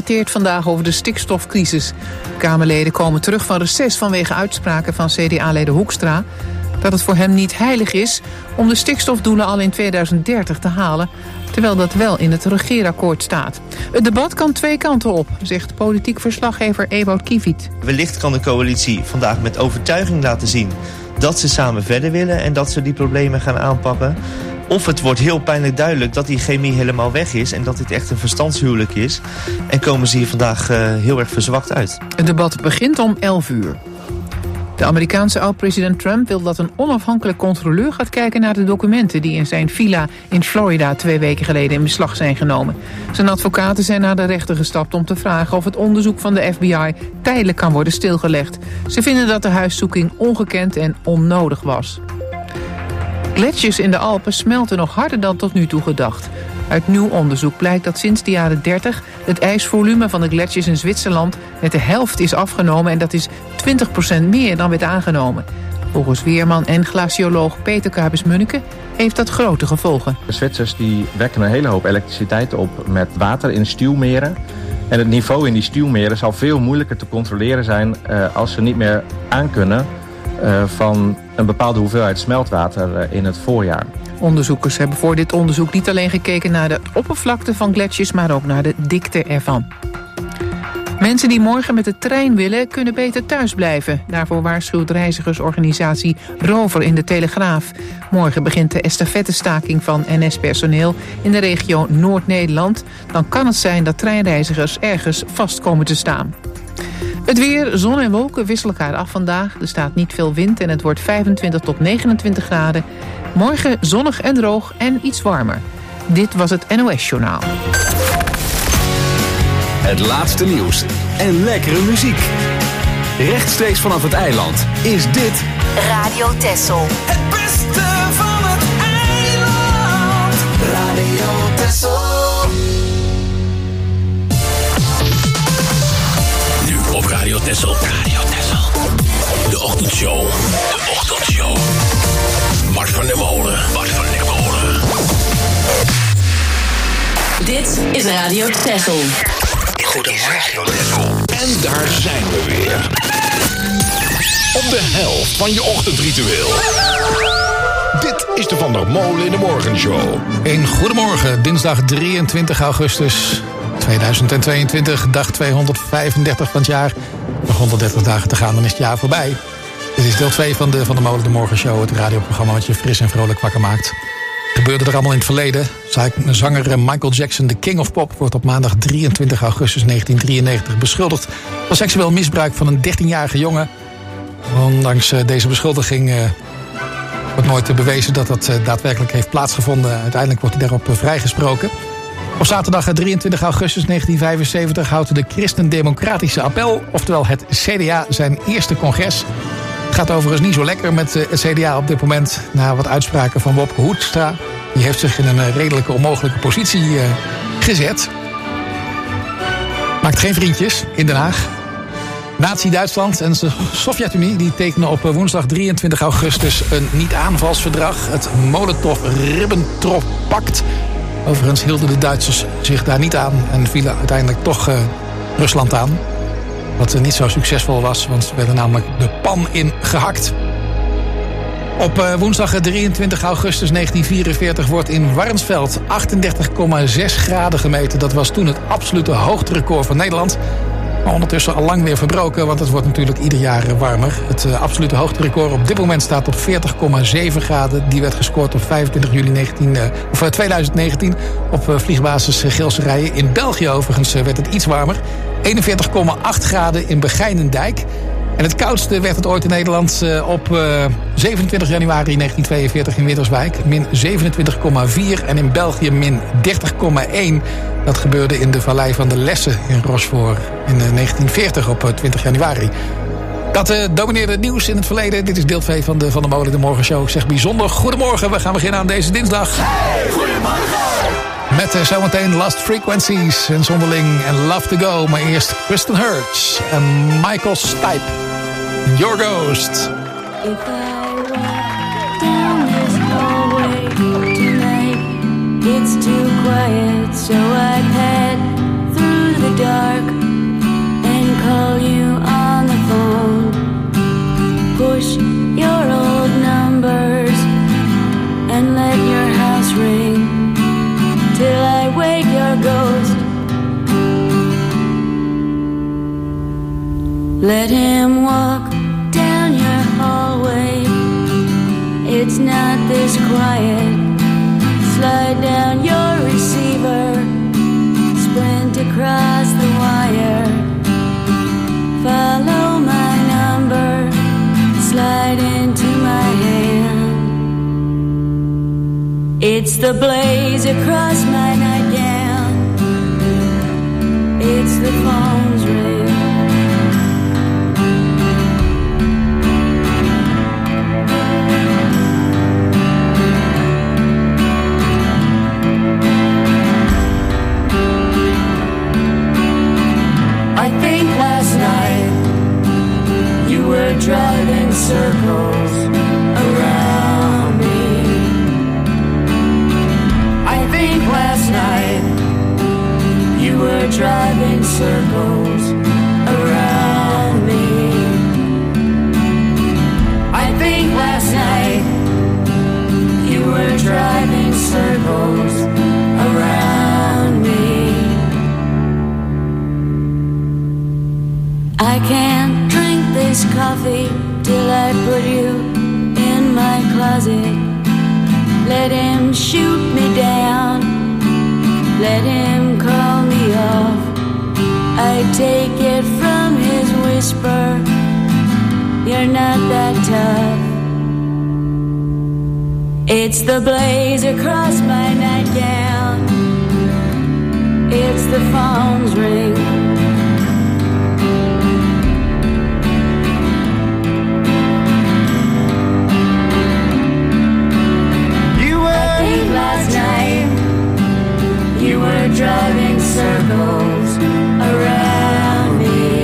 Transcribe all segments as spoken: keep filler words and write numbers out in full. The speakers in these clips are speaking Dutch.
debatteert vandaag over de stikstofcrisis. Kamerleden komen terug van reces vanwege uitspraken van C D A-leider Hoekstra dat het voor hem niet heilig is om de stikstofdoelen al in tweeduizend dertig te halen, terwijl dat wel in het regeerakkoord staat. Het debat kan twee kanten op, zegt politiek verslaggever Ewout Kiewiet. Wellicht kan de coalitie vandaag met overtuiging laten zien dat ze samen verder willen en dat ze die problemen gaan aanpakken. Of het wordt heel pijnlijk duidelijk dat die chemie helemaal weg is en dat dit echt een verstandshuwelijk is. En komen ze hier vandaag uh, heel erg verzwakt uit. Het debat begint om elf uur. De Amerikaanse oud-president Trump wil dat een onafhankelijk controleur gaat kijken naar de documenten die in zijn villa in Florida twee weken geleden in beslag zijn genomen. Zijn advocaten zijn naar de rechter gestapt om te vragen of het onderzoek van de F B I tijdelijk kan worden stilgelegd. Ze vinden dat de huiszoeking ongekend en onnodig was. Gletsjers in de Alpen smelten nog harder dan tot nu toe gedacht. Uit nieuw onderzoek blijkt dat sinds de jaren dertig het ijsvolume van de gletsjers in Zwitserland met de helft is afgenomen en dat is twintig procent meer dan werd aangenomen. Volgens weerman en glacioloog Peter Kabus-Munneke heeft dat grote gevolgen. De Zwitsers die wekken een hele hoop elektriciteit op met water in stuwmeren. En het niveau in die stuwmeren zal veel moeilijker te controleren zijn uh, als ze niet meer aankunnen uh, van een bepaalde hoeveelheid smeltwater uh, in het voorjaar. Onderzoekers hebben voor dit onderzoek niet alleen gekeken naar de oppervlakte van gletsjers, maar ook naar de dikte ervan. Mensen die morgen met de trein willen, kunnen beter thuis blijven. Daarvoor waarschuwt reizigersorganisatie Rover in de Telegraaf. Morgen begint de estafettestaking van N S-personeel in de regio Noord-Nederland. Dan kan het zijn dat treinreizigers ergens vast komen te staan. Het weer, zon en wolken wisselen elkaar af vandaag. Er staat niet veel wind en het wordt vijfentwintig tot negenentwintig graden. Morgen zonnig en droog en iets warmer. Dit was het N O S-journaal. Het laatste nieuws en lekkere muziek. Rechtstreeks vanaf het eiland is dit Radio Texel. Het beste van het eiland. Radio Texel. Nu op Radio Texel. Radio Texel. De ochtendshow. De ochtendshow. Mart van der Molen. Mart van der Molen. Dit is Radio Texel. Goedemorgen. En daar zijn we weer. Op de helft van je ochtendritueel. Dit is de Van der Molen in de Morgenshow. Een goedemorgen, dinsdag drieëntwintig augustus tweeduizend tweeëntwintig, dag tweehonderdvijfendertig van het jaar. Nog honderddertig dagen te gaan, dan is het jaar voorbij. Dit is deel twee van de Van der Molen de Morgenshow, het radioprogramma wat je fris en vrolijk wakker maakt. Gebeurde er allemaal in het verleden. Zanger Michael Jackson, de King of Pop, wordt op maandag drieëntwintig augustus negentien drieënnegentig beschuldigd van seksueel misbruik van een dertienjarige jongen. Ondanks deze beschuldiging uh, wordt nooit bewezen dat dat uh, daadwerkelijk heeft plaatsgevonden. Uiteindelijk wordt hij daarop uh, vrijgesproken. Op zaterdag drieëntwintig augustus negentien vijfenzeventig houdt de Christen-Democratische Appel, oftewel het C D A, zijn eerste congres. Het gaat overigens niet zo lekker met het C D A op dit moment, na wat uitspraken van Wopke Hoekstra. Die heeft zich in een redelijke onmogelijke positie uh, gezet. Maakt geen vriendjes in Den Haag. Nazi-Duitsland en de Sovjet-Unie die tekenen op woensdag drieëntwintig augustus een niet-aanvalsverdrag. Het Molotov-Ribbentrop-pact. Overigens hielden de Duitsers zich daar niet aan en vielen uiteindelijk toch uh, Rusland aan. Wat uh, niet zo succesvol was, want ze werden namelijk de pan in gehakt. Op uh, woensdag drieëntwintig augustus negentien vierenveertig wordt in Warnsveld achtendertig komma zes graden gemeten. Dat was toen het absolute hoogterecord van Nederland. Maar ondertussen al lang weer verbroken, want het wordt natuurlijk ieder jaar warmer. Het uh, absolute hoogterecord op dit moment staat op veertig komma zeven graden. Die werd gescoord op vijfentwintig juli negentien, uh, of, uh, tweeduizend negentien op uh, vliegbasis uh, Geelserijen. In België overigens uh, werd het iets warmer. eenenveertig komma acht graden in Begijnendijk. En het koudste werd het ooit in Nederland uh, op uh, zevenentwintig januari negentien tweeënveertig in Winterswijk. Min zevenentwintig komma vier en in België min dertig komma één. Dat gebeurde in de vallei van de Lesse in Rochefort in uh, negentien veertig op uh, twintig januari. Dat uh, domineerde het nieuws in het verleden. Dit is deel twee van de Van der Molen de Morgenshow. Ik zeg bijzonder goedemorgen. We gaan beginnen aan deze dinsdag. Hey, goedemorgen! Met uh, zometeen Lost Frequencies en zonderling en Love to Go. Maar eerst Kristen Hurts en Michael Stipe. Your Ghost. If I walk down this hallway tonight, it's too quiet, so I head through the dark Let him walk down your hallway. It's not this quiet. Slide down your receiver. Sprint across the wire. Follow my number. Slide into my hand. It's the blaze across my nightgown. It's the phone's ring. I think last night you were driving circles around me. I think last night you were driving circles around me. I think last night you were driving circles around me. I can't drink this coffee till I put you in my closet. Let him shoot me down. Let him call me off. I take it from his whisper. You're not that tough. It's the blaze across my nightgown. It's the phone's ring. Last night you were driving circles around me.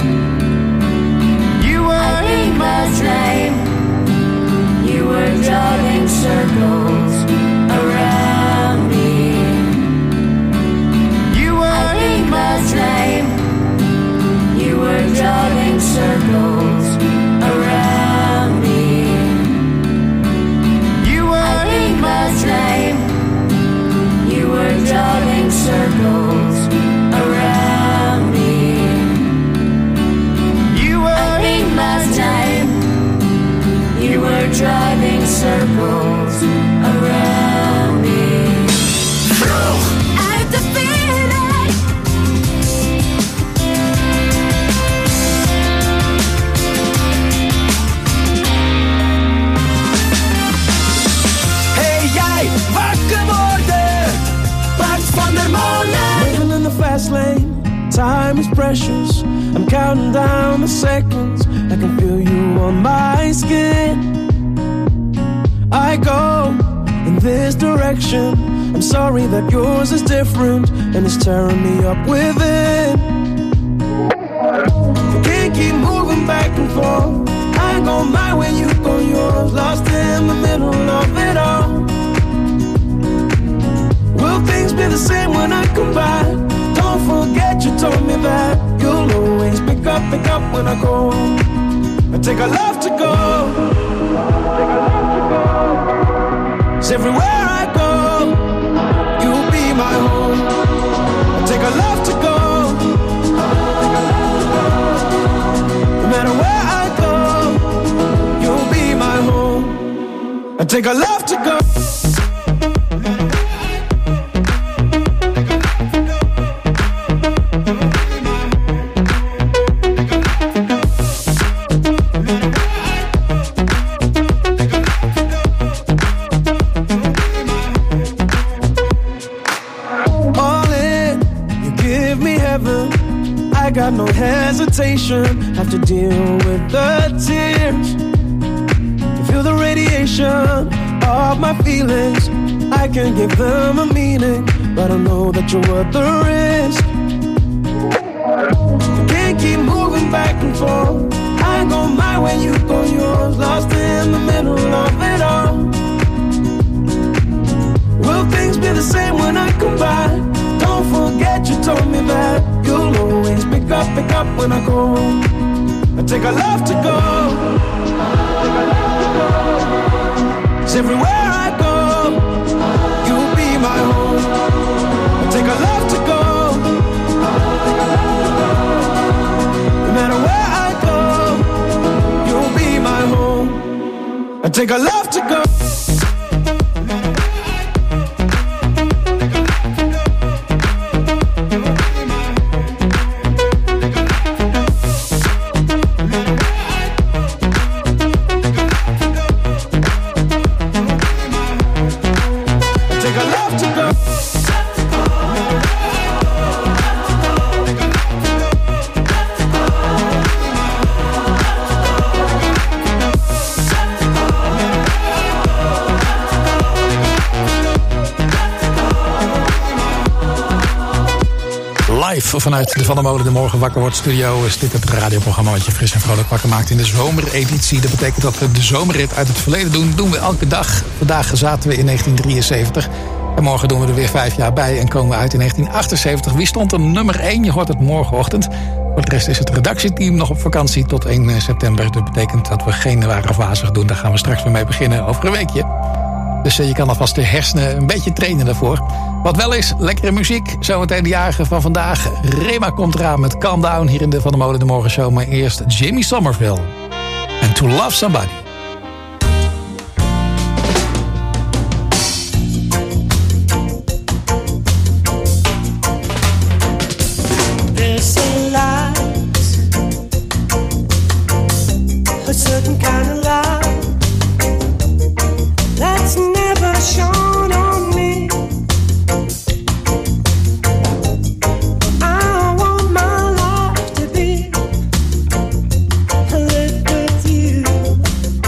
You were I think last night you were driving circles around me. You were I think last night you were driving circles around me. You were I think last night you were driving circles around me. You were I think last night you were driving circles around me. Out the feeling. Hey jij, wakker worden. Bart van der Molen. Living in the fast lane, time is precious. I'm counting down the seconds. I can feel you on my skin. I go in this direction. I'm sorry that yours is different and it's tearing me up within. You can't keep moving back and forth. I go my way, you go yours. Lost in the middle of it all. Will things be the same when I come back? Don't forget you told me that you'll always pick up, pick up when I go. I take a love to go. Take a love to go. 'Cause everywhere I go, you'll be my home. I take a love to go. No matter where I go, you'll be my home. I take a love to go. I got no hesitation, have to deal with the tears. To feel the radiation of my feelings, I can give them a meaning, but I know that you're worth the risk. You can't keep moving back and forth. I go my way, you go yours. Lost in the middle of it all. Will things be the same when I come back? Don't forget you told me that you'll always pick up, pick up when I go. I take a love to go. Take a love to go. 'Cause everywhere I go, you'll be my home. I take a love to go. No matter where I take a love to go. Vanuit de Van der Molen de Morgen Wakker Wordt studio is dit het radioprogramma wat je fris en vrolijk wakker maakt in de zomereditie. Dat betekent dat we de zomerrit uit het verleden doen. Doen we elke dag. Vandaag zaten we in negentien drieënzeventig. En morgen doen we er weer vijf jaar bij en komen we uit in negentien achtenzeventig. Wie stond er nummer één? Je hoort het morgenochtend. Voor de rest is het redactieteam nog op vakantie tot één september. Dat betekent dat we geen ware wazig doen. Daar gaan we straks weer mee beginnen over een weekje. Dus je kan alvast de hersenen een beetje trainen daarvoor. Wat wel is, lekkere muziek. Zometeen de jarige van vandaag. Rema komt eraan met Calm Down hier in de Van der Molen de Morgen Show. Maar eerst Jimmy Somerville. En To Love Somebody. There's a light, a certain kind of light that's never shone on me. I want my life to be lived with you.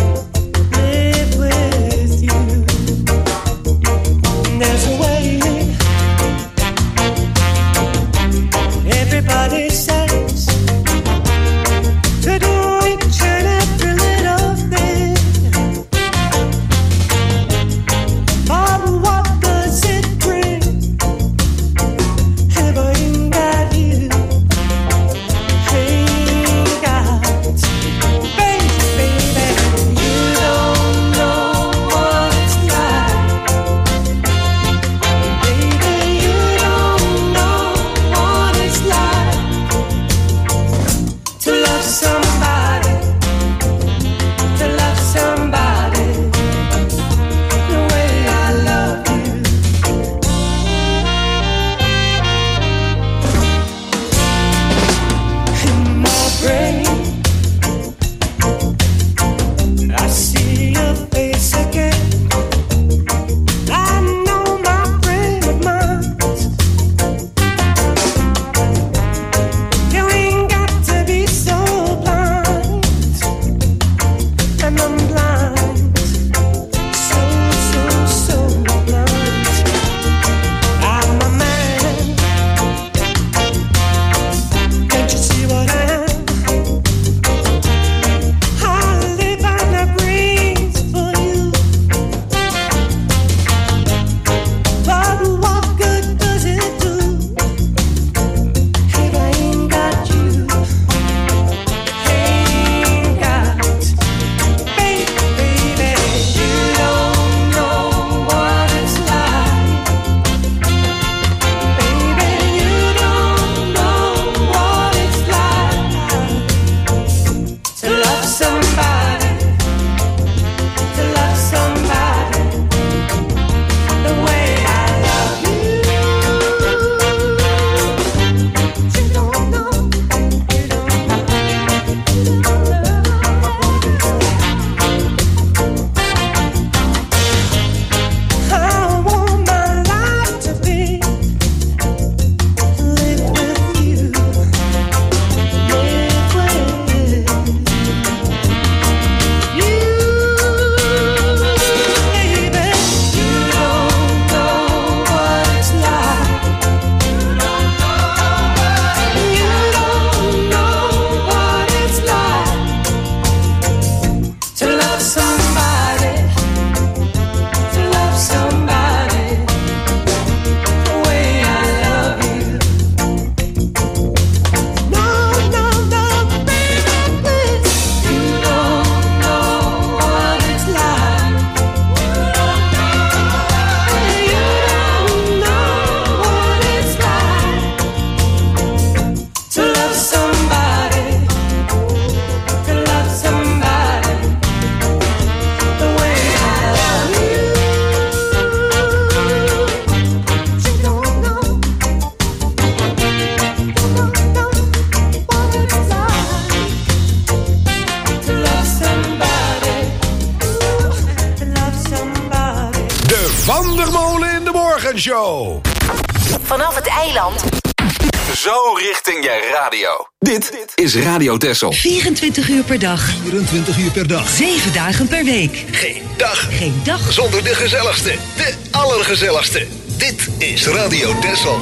Show. Vanaf het eiland. Zo richting je radio. Dit is Radio Texel. vierentwintig uur per dag. vierentwintig uur per dag. zeven dagen per week. Geen dag. Geen dag. Zonder de gezelligste. De allergezelligste. Dit is Radio Texel.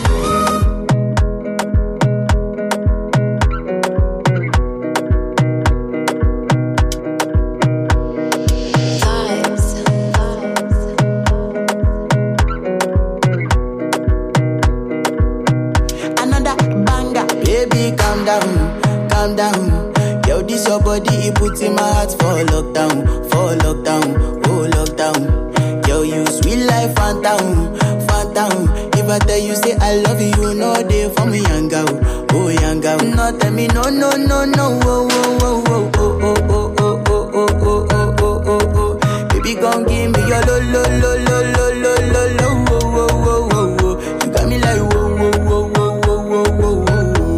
Calm down, yo, this your body, it puts in my heart for lockdown, for lockdown, oh lockdown. Yo, you sweet life, phantom, phantom. If I tell you say I love you, no day for me, young girl, oh young girl. No tell me no, no, no, no, oh, oh, oh, oh, oh, oh, oh, oh, oh, oh, oh, oh, oh, oh. Baby, gon' give me your lo, lo, lo, lo, lo, lo, lo, lo, oh, oh, oh, oh, oh. You got me like whoa, whoa, whoa, whoa, whoa, whoa, whoa.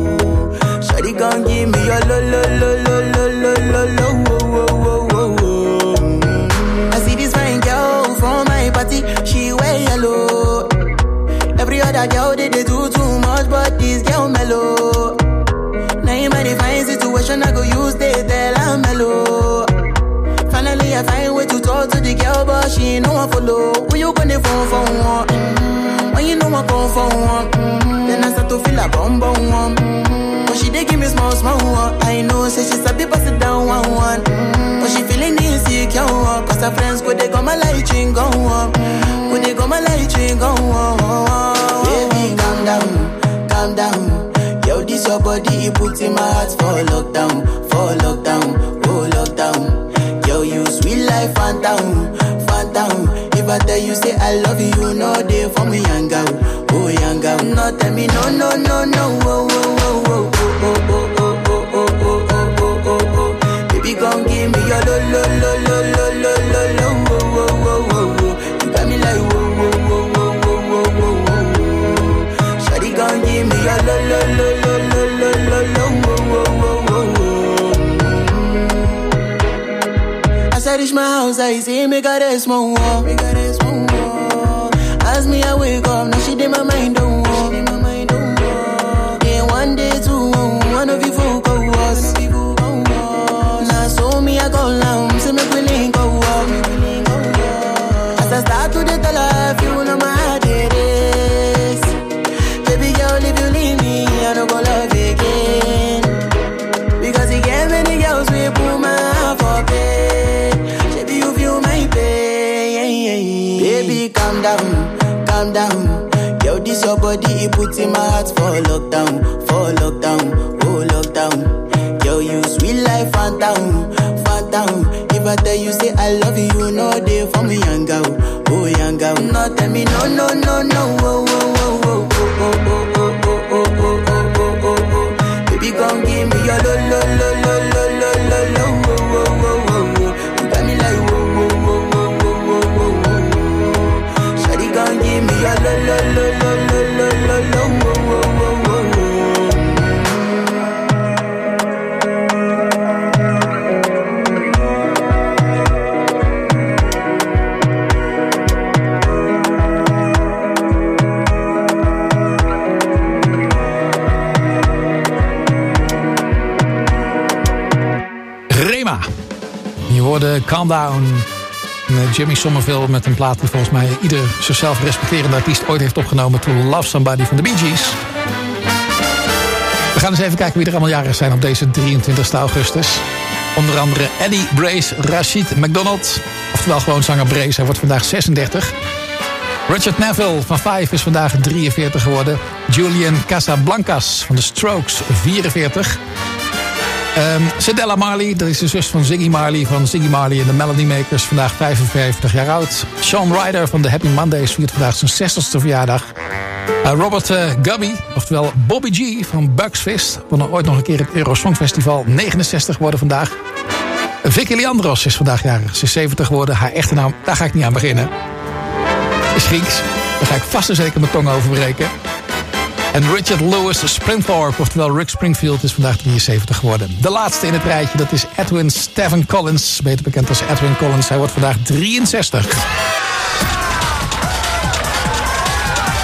Shawty gon' give me your lo, lo, lo, lo, lo, lo, lo, lo, oh, oh, oh, oh, oh. I see this fine girl from my party, she wear yellow. Every other girl they, they do too much, but this girl mellow. Now in my divine situation, I go use they tell I'm mellow. Finally I find way to talk to the girl, but she ain't no one follow. Who you gonna phone for one? Mm-hmm. When you know I come for one, mm-hmm. Then I start to feel a bum bum one. Mm-hmm. But she dey give me small small one. I know say she sabi pass it down one one. Mm-hmm. But she feeling insecure, cause her friends go they go my light ring go on. Go they go my light ring go on. Baby calm down, calm down. Yo, this your body, it puts in my heart for lockdown, for lockdown, oh lockdown. Yo, you sweet life, phantom, phantom. If I tell you say I love you, no day for me, young girl, oh young girl. No tell me no, no, no, no, oh, oh, oh, oh, oh, oh, oh, oh, oh, oh, oh, oh, oh. Baby, gon' give me your lo, lo, lo, lo, lo, lo, lo, lo, oh, oh, oh, oh, oh. You got me like whoa, whoa, whoa, whoa, whoa, whoa, whoa, whoa. Shawty gon' give me your lo, lo, lo, lo, lo, lo, lo, lo, oh, oh, oh, oh, oh. As I reach my house, I see me got a small wall, me got a small wall. As me I wake up, now she did my mind don't walk. Yeah, one day two, one of you folk go was. Now so me I go down, see me willing go walk. As I start to the tell her, you know my heart it is. Baby girl, if you leave me, I don't go love again. Because you gave many girls we put my heart for bed. Baby, you feel my pain. Baby, calm down, calm down. Yo, this your body, it puts in my heart for lockdown, for lockdown, oh lockdown. Yo, you sweet life, phantom, phantom. If I tell you say I love you, no day for me, young girl, oh young girl. No tell me no, no, no, no, oh, oh, oh, oh, oh, oh, oh, oh, oh, oh, oh, oh, oh. Baby, gon' give me your lo, lo, lo, lo, lo, lo, lo, lo, oh, oh, oh, oh, oh. You got me like whoa, whoa, whoa, whoa, whoa, whoa, whoa, whoa. Shawty gon' give me your lo, lo, lo, lo, lo, lo, lo, lo, oh, oh, oh, oh, oh. Rema. Je hoorde Calm Down. Jimmy Somerville met een plaat die volgens mij ieder zichzelf respecterende artiest ooit heeft opgenomen. To Love Somebody van de Bee Gees. We gaan eens even kijken wie er allemaal jarig zijn op deze drieëntwintigste augustus. Onder andere Eddie Brace Rashid McDonald. Oftewel gewoon zanger Brace, hij wordt vandaag zesendertig. Richard Neville van Five is vandaag drieënveertig geworden. Julian Casablancas van The Strokes, vierenveertig. Um, Cedella Marley, dat is de zus van Ziggy Marley van Ziggy Marley en de Melody Makers, vandaag vijfenvijftig jaar oud. Sean Ryder van de Happy Mondays viert vandaag zijn zestigste verjaardag. Uh, Robert uh, Gubby, oftewel Bobby G van Bucks Fizz, won er ooit nog een keer het Eurosong Festival, negenenzestig geworden vandaag. Vicky Leandros is vandaag jarig, ze is zeventig geworden. Haar echte naam, daar ga ik niet aan beginnen. Is Grieks, daar ga ik vast en zeker mijn tong over breken. En Richard Lewis Springthorpe, oftewel Rick Springfield, is vandaag drieënzeventig geworden. De laatste in het rijtje, dat is Edwin Stephen Collins. Beter bekend als Edwin Collins. Hij wordt vandaag drieënzestig.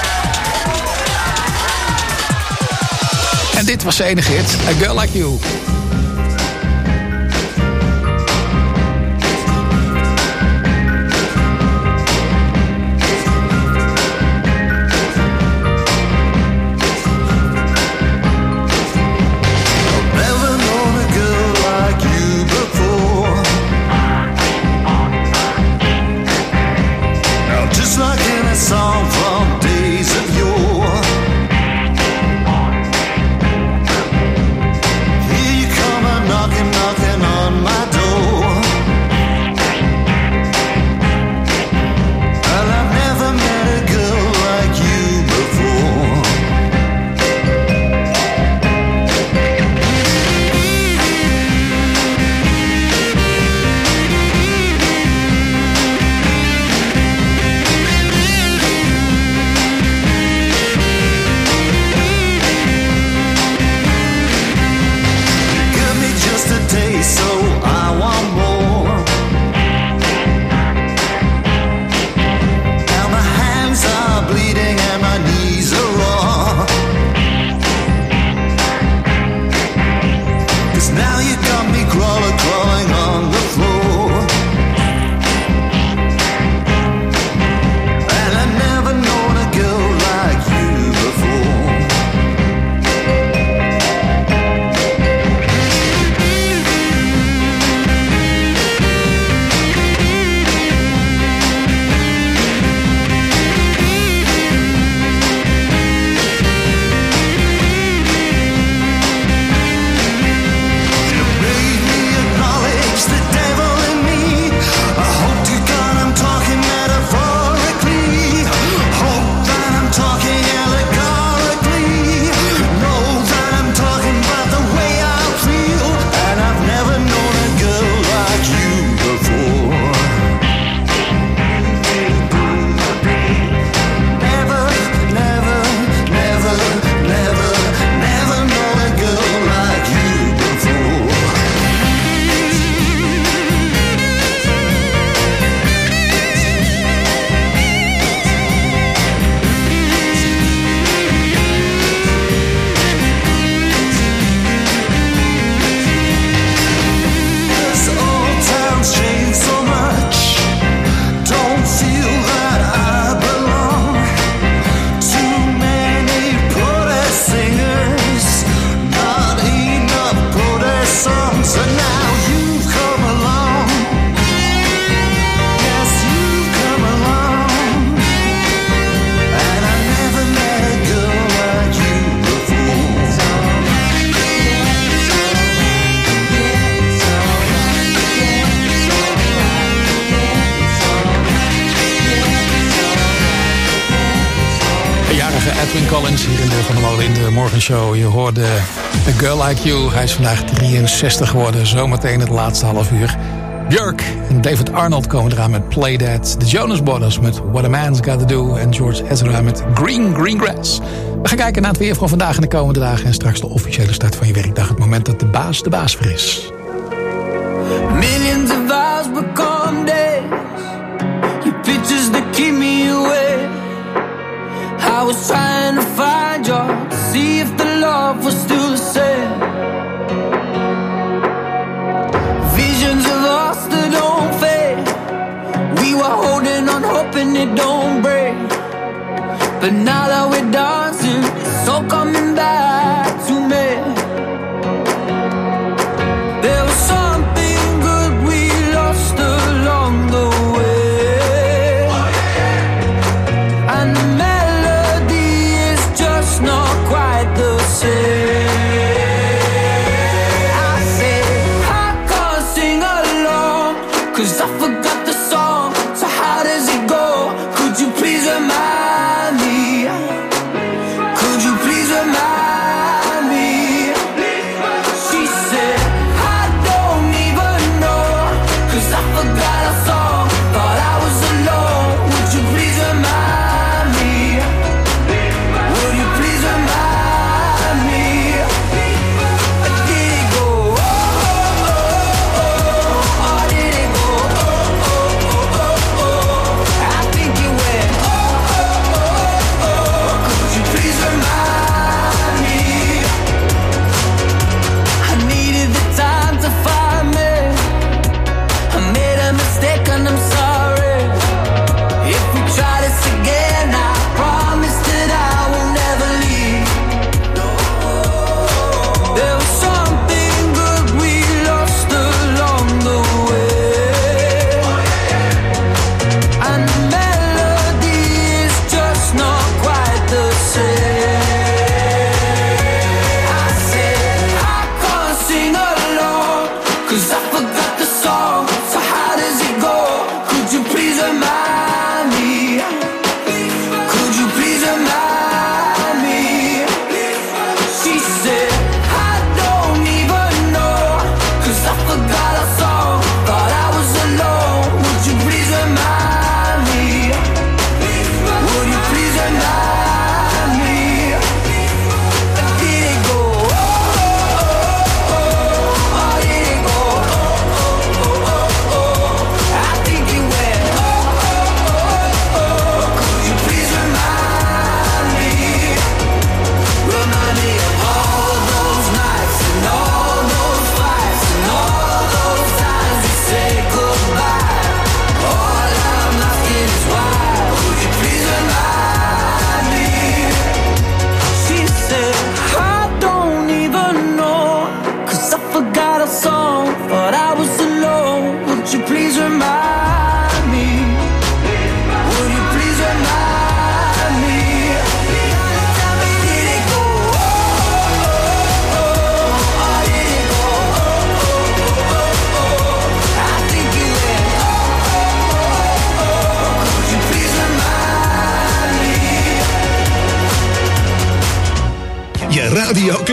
Dit was de enige hit. A Girl Like You. Edwin Collins hier in de Van der Molen in de Morgenshow. Je hoorde A Girl Like You. Hij is vandaag drieënzestig geworden. Zometeen het laatste half uur. Björk en David Arnold komen eraan met Play That. The Jonas Brothers met What a Man's Gotta Do. En George Ezra met Green Green Grass. We gaan kijken naar het weer van vandaag en de komende dagen. En straks de officiële start van je werkdag. Het moment dat de baas de baas weer is. Millions of hours become days. Your pictures that keep me away. I was trying to find you, to see if the love was still the same. Visions of us that don't fade. We were holding on, hoping it don't break. But now that we're dancing, it's all coming back to me. There was something good we lost along the way. And the melody is just not quite the same. I said I can't sing along, 'cause I forgot the song. So how does it go? Could you please remind me? Could you please remind me?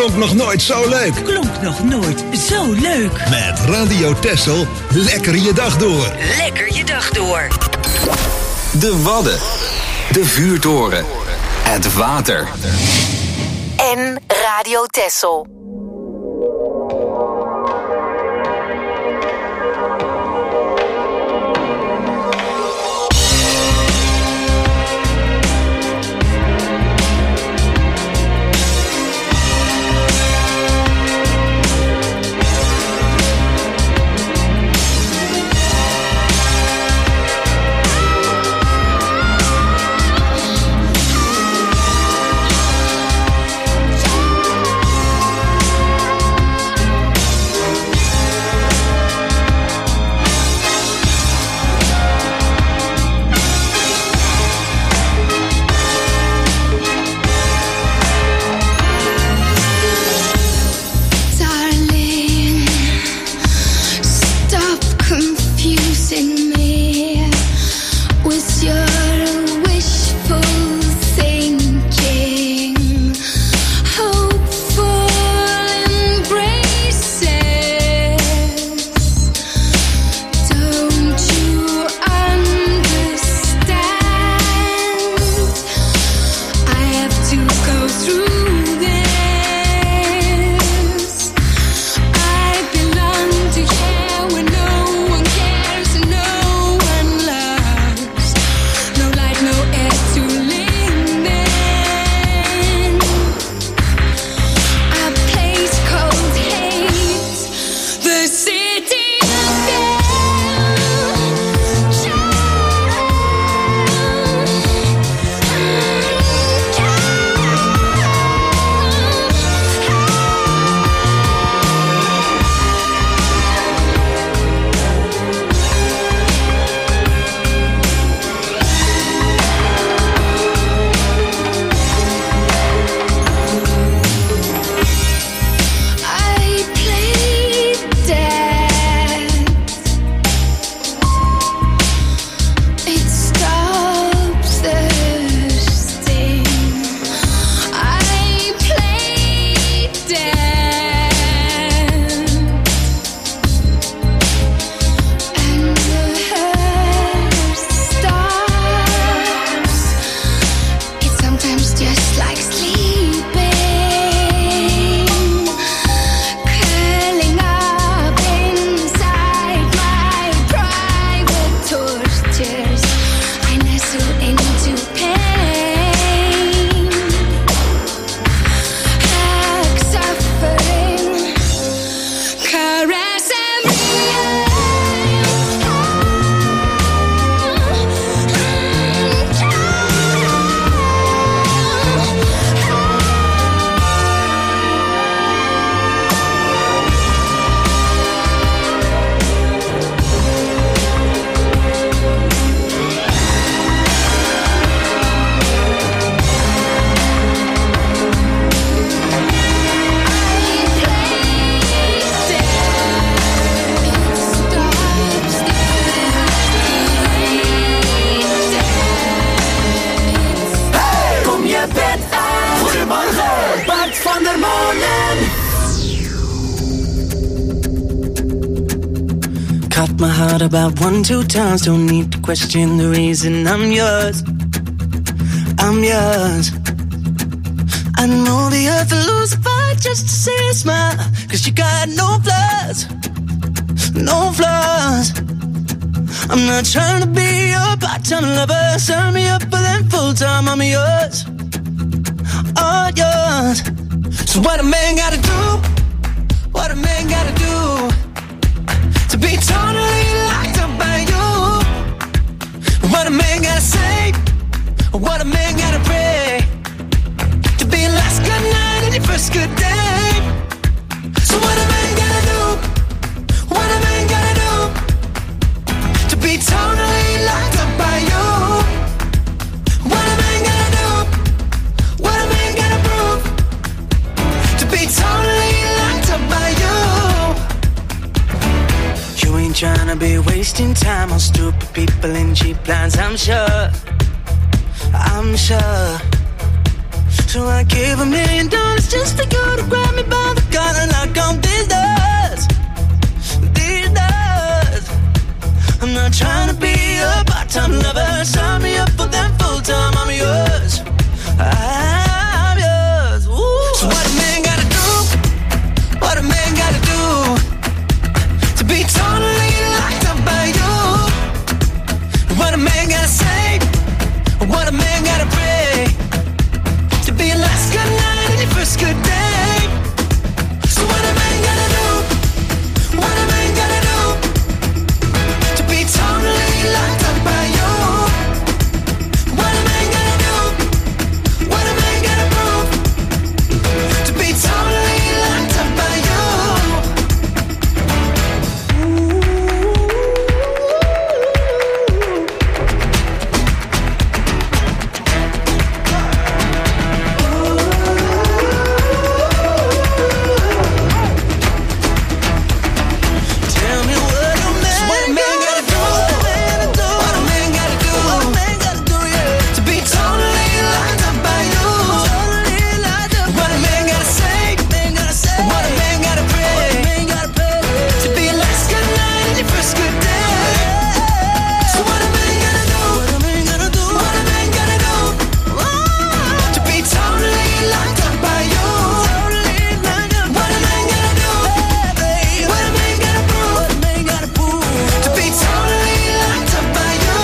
klonk nog nooit zo leuk. Klonk nog nooit zo leuk. Met Radio Texel, lekker je dag door. Lekker je dag door. De Wadden. De vuurtoren. Het water. En Radio Texel. Cut my heart about one, two times. Don't need to question the reason I'm yours. I'm yours. I know the earth will lose a fight just to see a smile. Cause you got no flaws, no flaws. I'm not trying to be your part-time lover. Sign me up for them full-time. I'm yours, all yours. So what a man gotta do, what a man gotta do to be totally locked up by you. What a man gotta say, what a man gotta pray to be your last good night and your first good day. So what a man gotta do, what a man gotta do to be totally locked up by you. What a man gotta do, what a man gotta prove to be totally locked up by you. You ain't tryna be wasting time on stupid people in cheap lines, I'm sure, I'm sure. So I gave a million dollars just to go to grab me by the collar and knock on these doors, these doors. I'm not trying to be a part-time lover. Sign me up for them full-time. I'm yours, I'm yours. Ooh. So what a man gotta do, what a man gotta do to be totally locked up by you. What a man gotta say, what a man gotta pray to be your last good night and your first good day. So what a man gotta do, what a man gotta do to be totally locked up by you. What a man gotta do, what a man gotta prove to be totally locked up by you. Tell me what a man, what a man gotta do, what a man gotta do, what a man gotta do, yeah, to be totally locked up by you. Totally locked up. What a man gotta say, what a man gotta pray, to be your last good night and your first good day. So what a man gotta do, what a man gotta do, what a man gotta do to be totally locked up by you. What a man gotta do, what a man gotta prove to be totally locked up by you.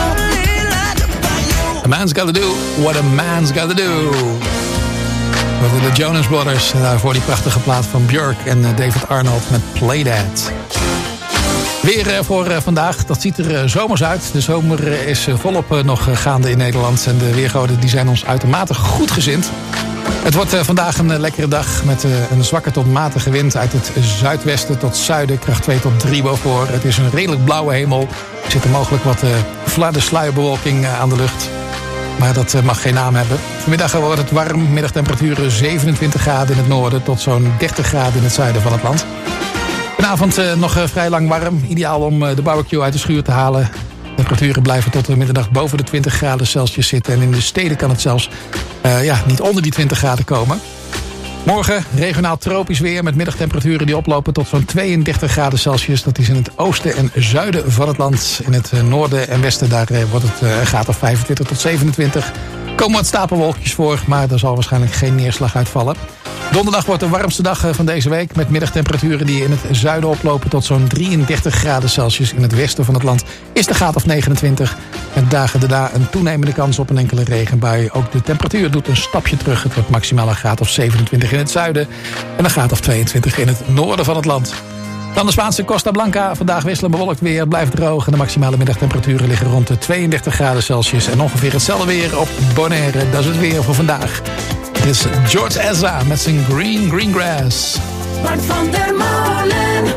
A man's gotta do what a man's gotta do. De Jonas Brothers, daarvoor die prachtige plaat van Björk en David Arnold met Play That. Weer voor vandaag, dat ziet er zomers uit. De zomer is volop nog gaande in Nederland. En de weergoden die zijn ons uitermate goed gezind. Het wordt vandaag een lekkere dag met een zwakke tot matige wind uit het zuidwesten tot zuiden. Kracht twee tot drie boven. Het is een redelijk blauwe hemel. Er zit er mogelijk wat flarde sluierbewolking aan de lucht. Maar dat mag geen naam hebben. Vanmiddag wordt het warm. Middagtemperaturen zevenentwintig graden in het noorden tot zo'n dertig graden in het zuiden van het land. Vanavond uh, nog uh, vrij lang warm. Ideaal om uh, de barbecue uit de schuur te halen. Temperaturen blijven tot de middernacht boven de twintig graden Celsius zitten. En in de steden kan het zelfs uh, ja, niet onder die twintig graden komen. Morgen regionaal tropisch weer met middagtemperaturen die oplopen tot zo'n tweeëndertig graden Celsius. Dat is in het oosten en zuiden van het land. In het noorden en westen daar wordt het een graad of vijfentwintig tot zevenentwintig. Er komen wat stapelwolkjes voor, maar er zal waarschijnlijk geen neerslag uitvallen. Donderdag wordt de warmste dag van deze week met middagtemperaturen die in het zuiden oplopen tot zo'n drieëndertig graden Celsius. In het westen van het land is de graad of negenentwintig. En dagen daarna een toenemende kans op een enkele regenbui. Ook de temperatuur doet een stapje terug. Het wordt maximaal een graad of zevenentwintig in het zuiden en een graad of tweeëntwintig in het noorden van het land. Dan de Spaanse Costa Blanca. Vandaag wisselend bewolkt weer, blijft droog. En de maximale middagtemperaturen liggen rond de tweeëndertig graden Celsius. En ongeveer hetzelfde weer op Bonaire. Dat is het weer voor vandaag. Dit is George Ezra met zijn Green Green Grass. Bart van der Molen.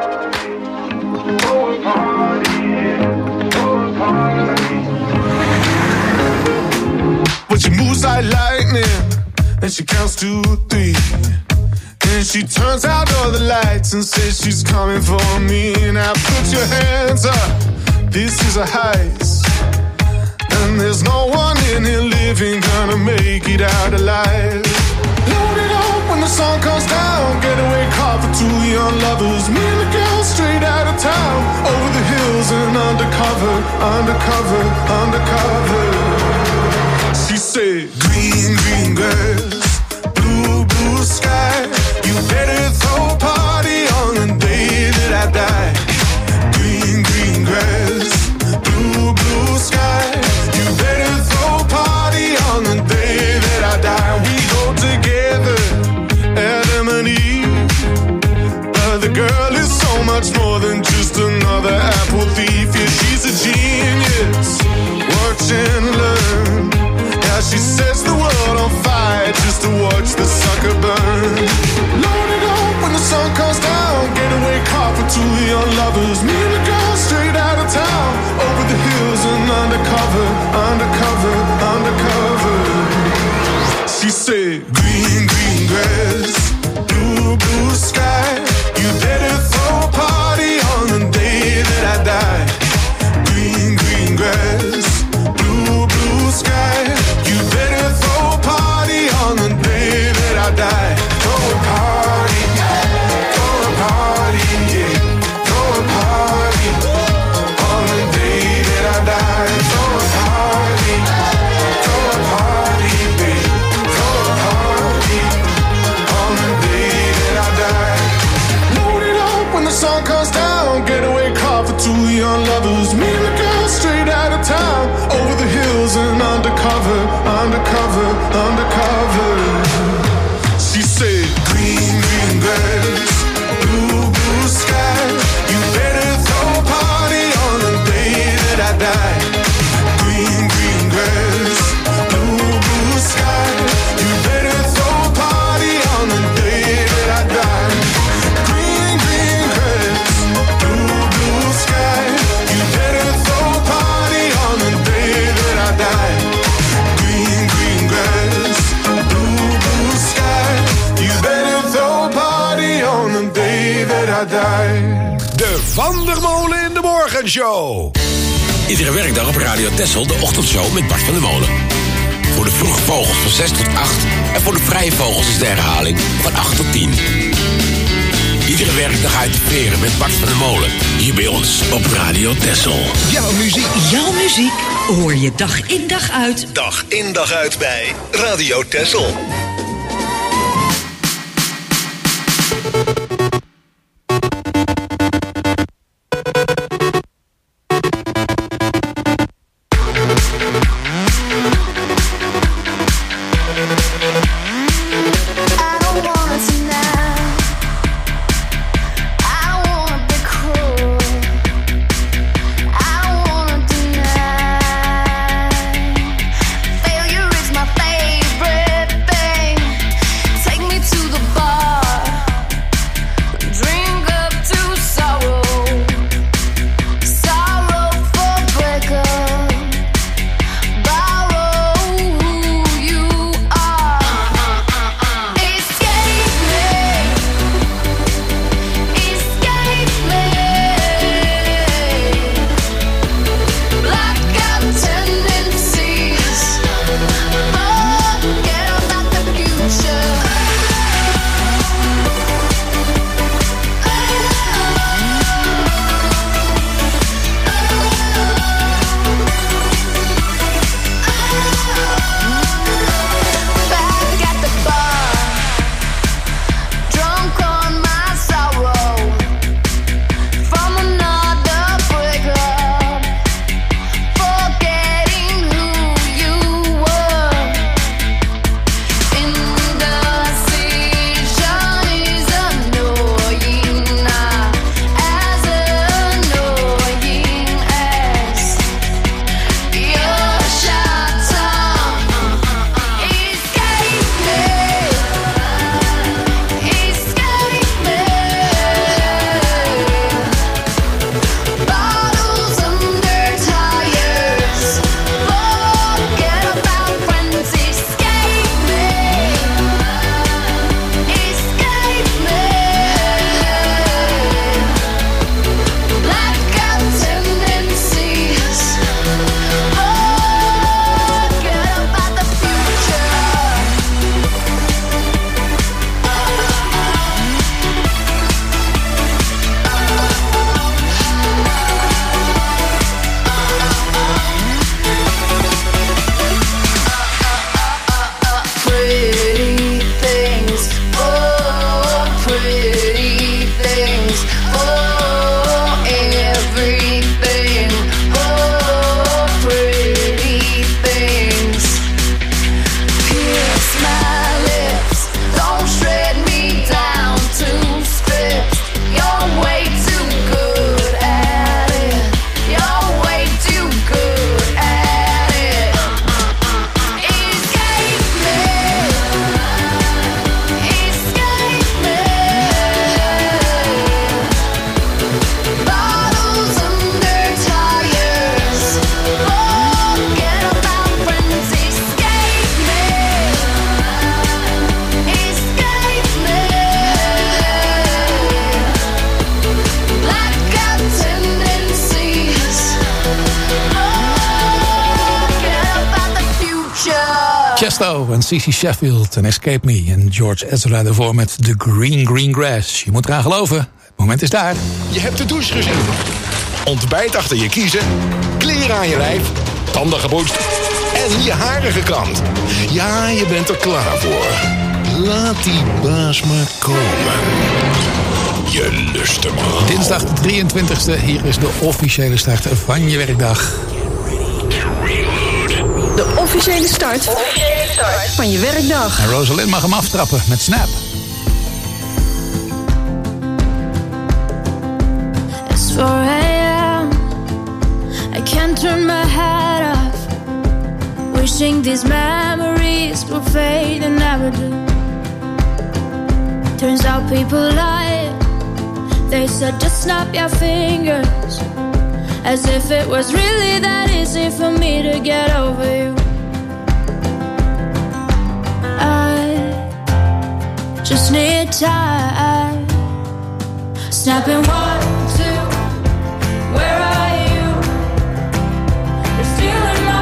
But she moves like lightning, and she counts to three. And she turns out all the lights and says she's coming for me. Now put your hands up, this is a heist. And there's no one in here living gonna make it out alive. Load it up when the sun comes down. Getaway car for two young lovers. Me and the girl straight out of town. Over the hills and undercover, undercover, undercover. She said, green, green grass, blue, blue sky. You better throw a party on the day that I die. Green, green grass, blue, blue sky. You better throw a party on the day that I die. We go together, Adam and Eve. But the girl is so much more than just another apple thief. Yeah, she's a genius. Watch and learn. Now she sets the world on fire just to watch the sucker burn. Load it up when the sun comes down. Getaway car for two young lovers. Me and the girl straight out of town. Over the hills and undercover, undercover, undercover. She said, green, green grass, blue, blue sky. You better throw a party on the day that I die. Green, green grass, blue, blue sky. You better throw a party sun comes down, getaway car for two young lovers. Me and the girl straight out of town, over the hills and undercover, undercover, undercover. She said, green, green grass, blue, blue sky. You better throw a party on the day that I die. Green, green grass, blue, blue sky. You better throw a party on the day that I die. Green, green grass, blue, blue sky. You better throw a party on the day that I die. Green, green grass, blue, blue sky. You better throw a party on the day that I die. De Van der Molen in de Morgenshow. Iedere werkdag op Radio Texel de ochtendshow met Bart van der Molen. Voor de vroege vogels van zes tot acht en voor de vrije vogels is de herhaling van acht tot tien. Iedere werkdag uit de veren met Bart van der Molen. Hier bij ons op Radio Texel. Jouw muziek. Jouw muziek hoor je dag in dag uit. Dag in dag uit bij Radio Texel. Chesto en Cece Sheffield en Escape Me. En George Ezra ervoor met The Green Green Grass. Je moet eraan geloven, het moment is daar. Je hebt de douche gezien. Ontbijt achter je kiezen. Kleren aan je lijf. Tanden gepoetst. En je haren gekamd. Ja, je bent er klaar voor. Laat die baas maar komen. Je lust hem al. woensdag de drieëntwintigste. Hier is de officiële start van je werkdag. De officiële start van je werkdag. En Rosalind mag hem aftrappen met Snap. It's four a.m. I can't turn my head off. Wishing these memories will fade and never do. Turns out people lie. They said just snap your fingers. As if it was really that easy for me to get over you. I just need time. Snapping one, two, where are you? You're still in my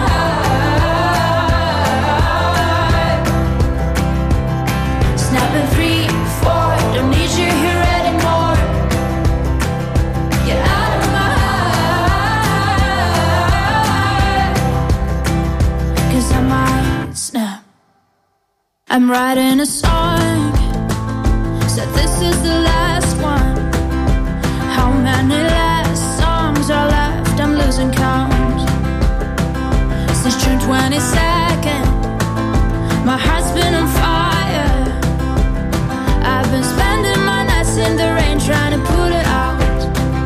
heart. Snapping three, four, don't need you here anymore. Get out of my heart. Cause I might snap. I'm writing a song. Said this is the last one. How many last songs are left? I'm losing count. Since June twenty-second, my heart's been on fire. I've been spending my nights in the rain trying to put it out.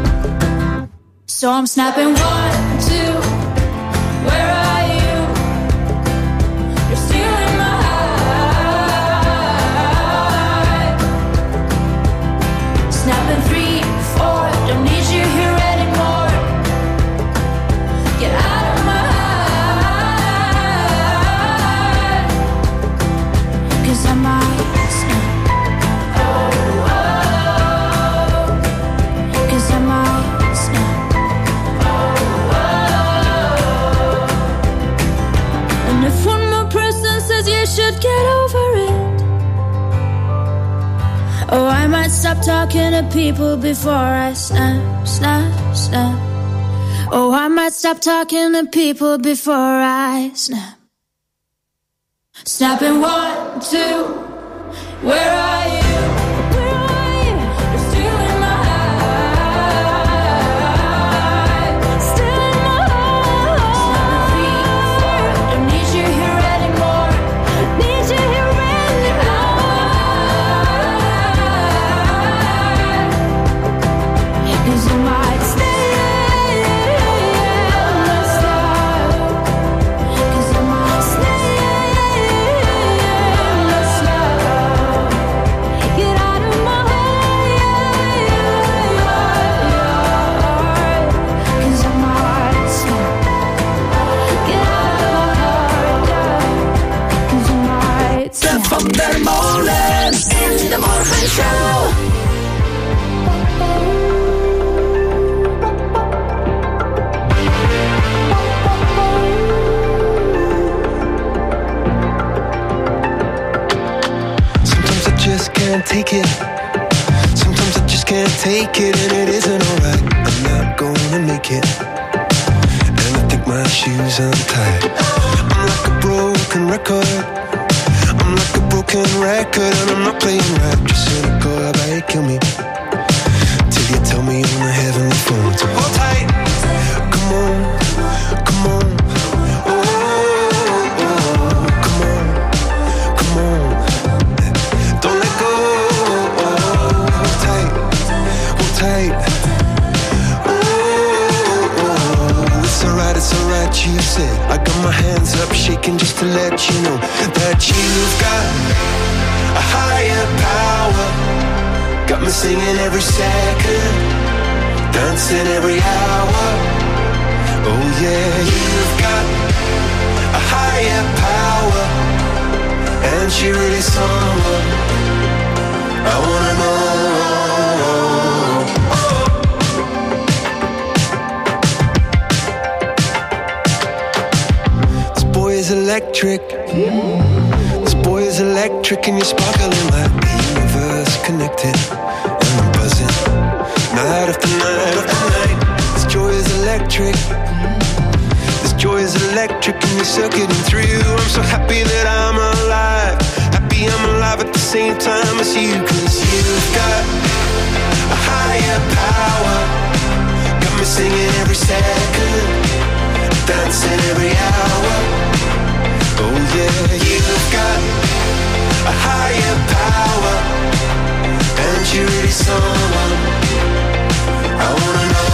So I'm snapping one, two, where are you? You're still in my heart. Snapping three, four, don't need you here anymore. Get out of my heart. Cause I might snap. Oh, oh. Cause I might snap. Oh, oh. And if one more person says you should get over it, oh, I might stop talking to people before I snap, snap, snap. Oh, I might stop talking to people before I snap. Snapping one, two, where are you? Where are you? You're still in my heart. Still in my heart. Snapping three, four, don't need you here anymore. Need you here anymore. Cause I might stay, let's stop. Cause I might stay, let's stop. Get out of my heart. Cause I might stop. Get out of my heart. Cause I might stop. De Van der Molen in de Morgenshow. Sometimes I just can't take it. Sometimes I just can't take it, and it isn't alright. I'm not gonna make it, and I think my shoes untied. I'm like a broken record. I'm like a broken record, and I'm not playing right. Just cynical, I bet kill me till you tell me on the heavenly phone to hold tight. Come on, come on. Oh, oh, come on, come on. Don't let go. Oh, hold tight, hold tight. Oh, oh, it's alright, it's alright, you said. I got my hands up shaking just to let you know that you've got a higher power. Got me singing every second, dancing every hour. Oh yeah, you've got a higher power, and she really someone I wanna know. This boy is electric. This boy is electric, and you're sparkling like the universe connected. And I'm buzzing night after night after night. This joy is electric. This joy is electric, and you're circuiting through. I'm so happy that I'm alive. Happy I'm alive at the same time as you. Cause you've got a higher power. singing every second, dancing every hour. Oh yeah, you've got a higher power, and you're really someone I wanna know.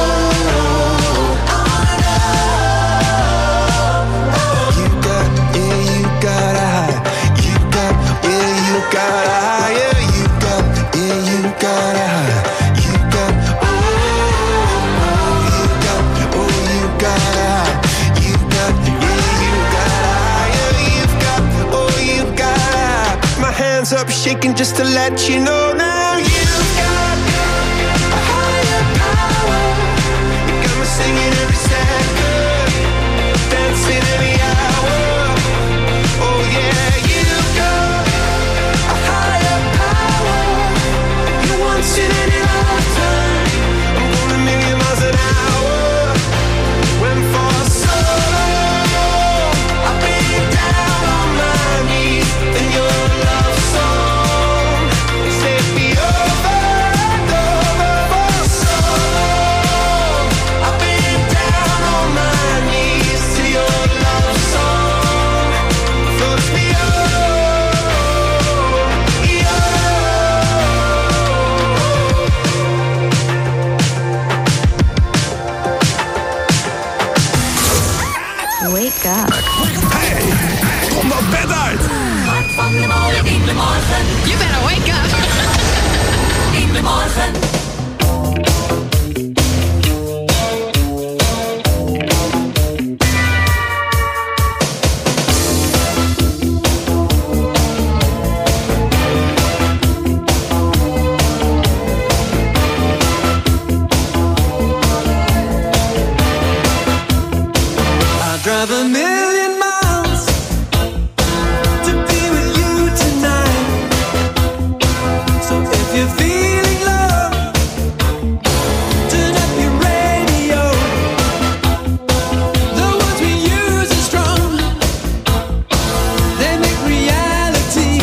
You got, yeah, you got a high. You got, yeah, you got a higher. You got, yeah, you got a high. You got, oh, oh, you got, oh, you got a high. You got, yeah, you got a higher. You've got, oh, you got a high. My hands up shaking just to let you know now. You've got a higher power. You got me singing every second, dancing every hour. Oh yeah, you've got a higher power. You once in any lifetime. I'm going a million miles an hour. When for so long I've been down on my knees in your love song. Set me over and over. For so long I've been down on my knees to your love song. Floats me over, Wake up. Hey, kom dat bed uit! Hart van de molen in de morgen. You better wake up. In de morgen. I'd drive a million miles to be with you tonight. So if you're feeling love, turn up your radio. The words we use are strong, they make reality.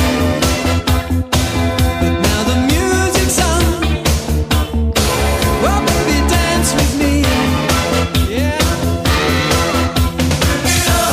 But now the music's on. Well, baby, dance with me. Yeah. So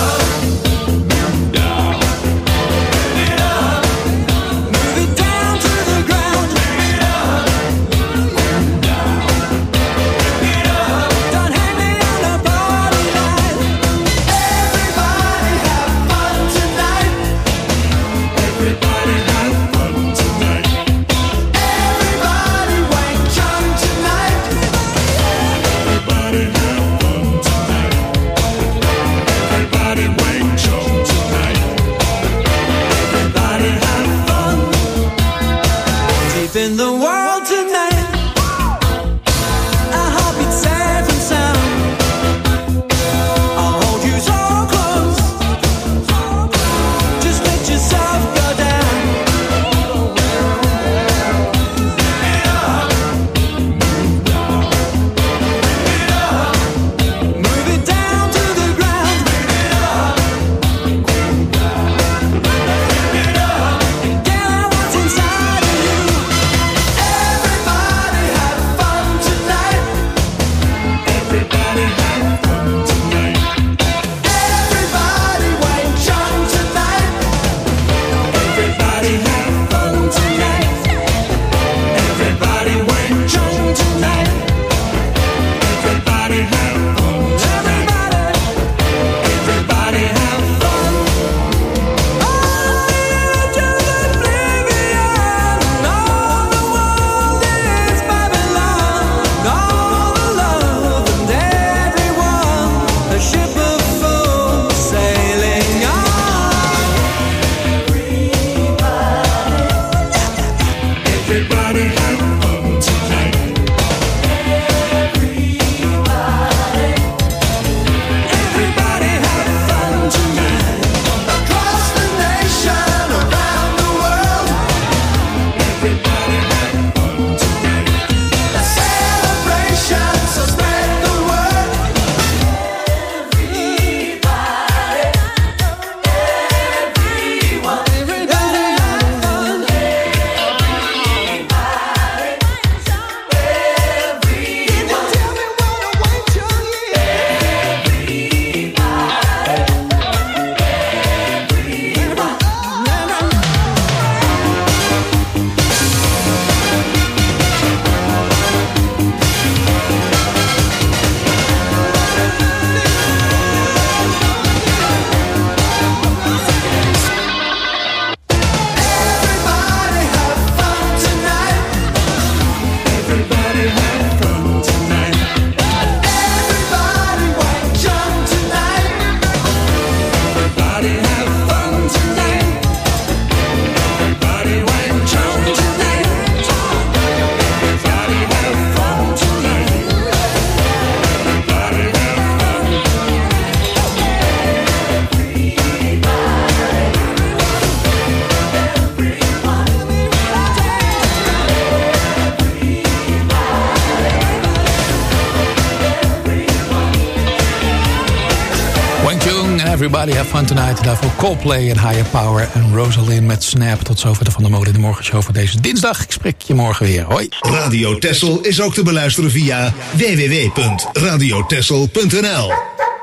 Everybody have fun tonight. Daarvoor Coldplay en Higher Power en Rosalind met Snap. Tot zover de Van der Molen in de Morgenshow voor deze dinsdag. Ik spreek je morgen weer. Hoi. Radio Texel is ook te beluisteren via w w w punt radio texel punt n l.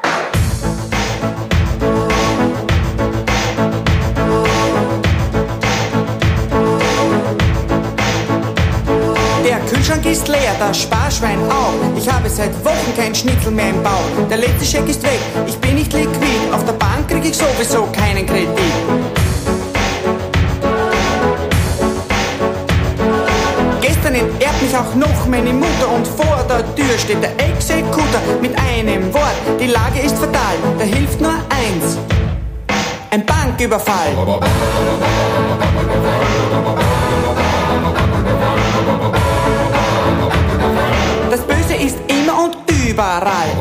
Der Kühlschrank ist leer, das Sparschwein auch. Ich habe seit Wochen kein Schnitzel mehr im Bauch. Der letzte Scheck ist weg, ich bin nicht liquid. Auf der Bank krieg ich sowieso keinen Kredit. Gestern entehrt mich auch noch meine Mutter und vor der Tür steht der Exekutor mit einem Wort. Die Lage ist fatal, da hilft nur eins: ein Banküberfall. Das Böse ist immer und überall.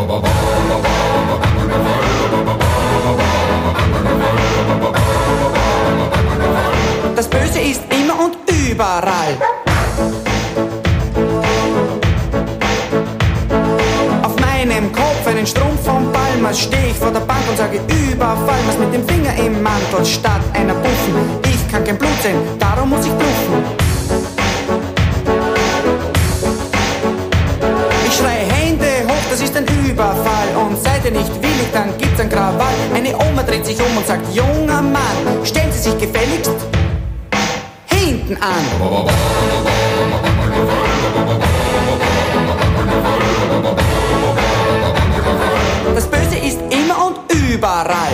Das Böse ist immer und überall. Auf meinem Kopf einen Strumpf vom Palmas, steh ich vor der Bank und sage Überfall. Was mit dem Finger im Mantel statt einer Buffen. Ich kann kein Blut sehen, darum muss ich bluffen. Ich schreie Hände hoch, das ist ein Überfall. Und seid ihr nicht willig, dann gibt's ein Krawall. Eine Oma dreht sich um und sagt, junger Mann, stellen Sie sich gefälligst hinten an. Das Böse ist immer und überall.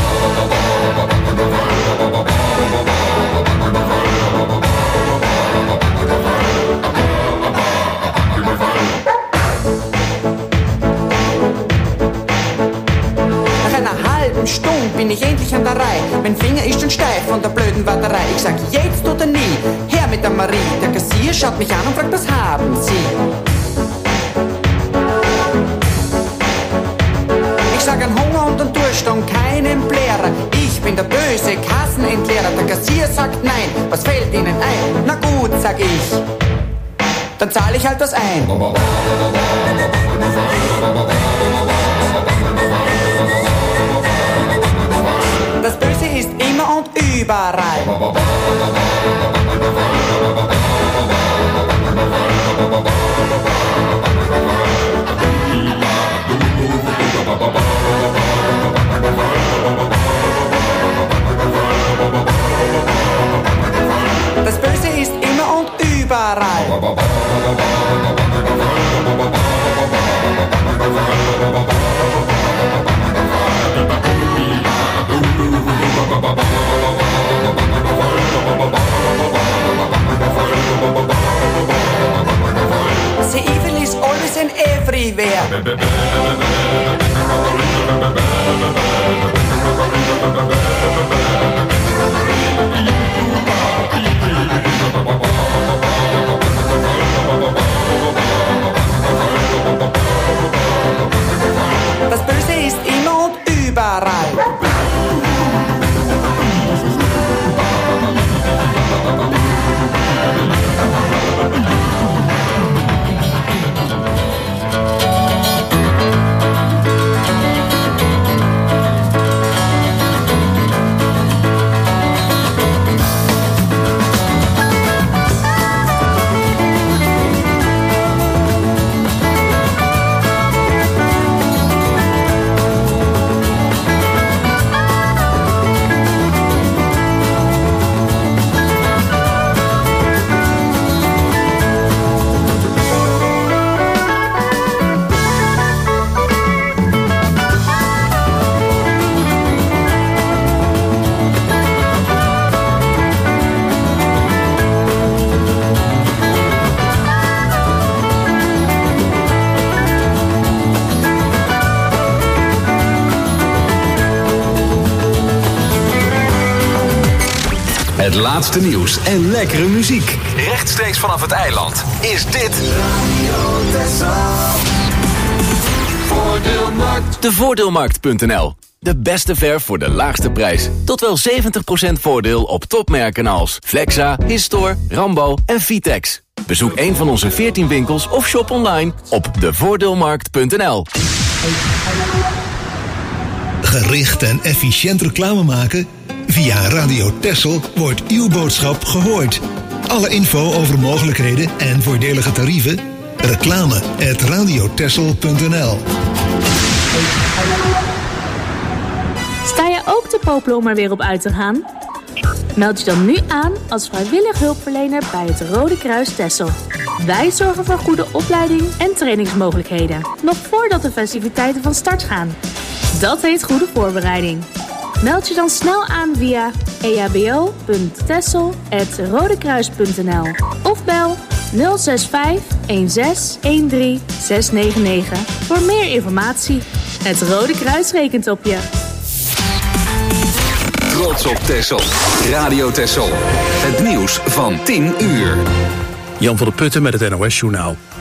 Nach einer halben Stunde bin ich endlich an der Reihe. Mein Finger ist schon steif von der blöden Warterei. Ich sag jetzt oder nie, her mit der Marie. Der Kassier schaut mich an und fragt, was haben Sie? Ich sag an Hunger und an Durst und keinen Blärer. Ich bin der böse Kassenentleerer. Der Kassier sagt nein, was fällt Ihnen ein? Na gut, sag ich, dann zahle ich halt was ein. Das Böse ist immer und überall. Das Böse ist immer und überall. The evil is always and everywhere. Das Böse ist immer und überall. Het laatste nieuws en lekkere muziek. Rechtstreeks vanaf het eiland is dit Voordeelmarkt. De Voordeelmarkt punt n l. De beste verf voor de laagste prijs. Tot wel zeventig procent voordeel op topmerken als Flexa, Histor, Rambo en Vitex. Bezoek een van onze veertien winkels of shop online op de voordeelmarkt punt n l. Gericht en efficiënt reclame maken? Via Radio Texel wordt uw boodschap gehoord. Alle info over mogelijkheden en voordelige tarieven? Reclame at radiotexel punt n l. Sta je ook te popelen om er weer op uit te gaan? Meld je dan nu aan als vrijwillig hulpverlener bij het Rode Kruis Texel. Wij zorgen voor goede opleiding en trainingsmogelijkheden, nog voordat de festiviteiten van start gaan. Dat heet goede voorbereiding. Meld je dan snel aan via e h b o punt texel apenstaartje rodekruis punt n l of bel nul zes vijf een zes een drie zes negen negen voor meer informatie. Het Rode Kruis rekent op je. Trots op Texel. Radio Texel. Het nieuws van tien uur. Jan van der Putten met het N O S Journaal.